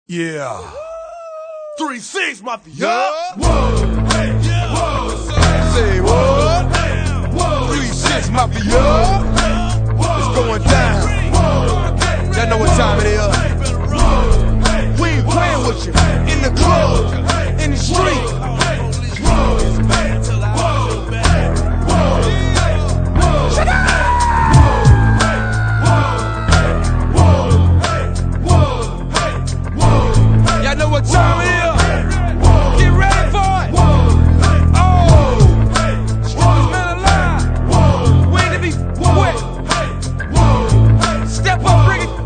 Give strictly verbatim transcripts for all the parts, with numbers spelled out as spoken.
Yeah. three six Mafia. Yeah. Whoa. Hey. Yeah. Whoa. Say what? Hey. Whoa. three six Mafia. It's going down. Y'all know what time it is. We ain't playing with you. In the club, in the street. Y'all know what time it is. Get ready for it. Oh, strongest man alive. Waiting to be wet. Step up, bring it.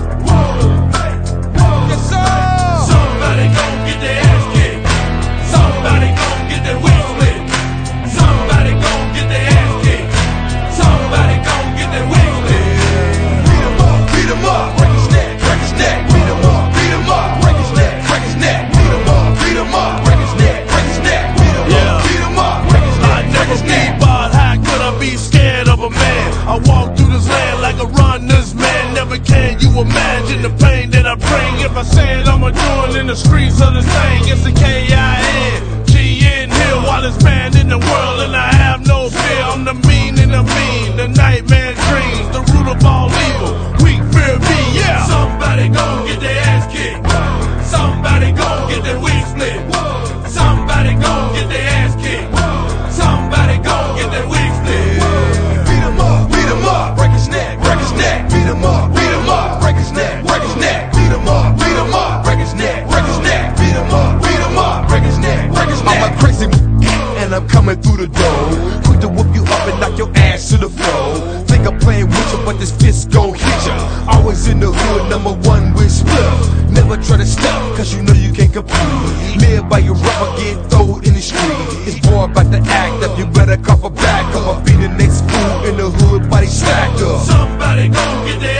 Yes, sir. Somebody gon' get their ass kicked. Somebody gon' get their wig split. Somebody gon' get their ass kicked. Somebody gon' get their wig split. Beat 'em up, beat 'em up. Break his neck, break his neck. Beat 'em up, beat 'em up. Break his neck, break his neck. Beat 'em up, beat 'em up. Break his neck, break his neck. Beat 'em Yeah. up, beat 'em up. Break his I neck, break never his neck. be bald. How could I be scared of a man? I walk through this land like a runner's man. Never can you imagine the pain that I bring. If I say it, I'ma do it in the streets of this thing. It's the K I N G N Hill, wildest man in the world, and I have no fear. I'm the mean and the mean, the nightmare dreams, the root of all evil. Weak fear me, yeah. Somebody gon' get their ass kicked. Somebody gon' get their wig split. Somebody gon' get their ass kicked. Somebody gon' get their wig split. Beat 'em up, beat 'em up. Break his neck, break his neck. Beat 'em up, beat 'em up. Break his neck, break his neck. Beat 'em up, beat 'em up. Break his neck, break his neck. Beat 'em up, beat 'em up. Break his neck, break his neck. I'm a crazy and I'm coming through the door. Quick to whoop you up and knock your ass to the floor. Think I'm playing with you, but this fist gon' hit ya. Always in the hood, number one with split. Never try to stop, cause you know you can't compete. Live by your rubber, get thrown in the street. It's more about the act up, you better cough a back up. I'll be the next fool in the hood, body stacked up. Somebody gon' get their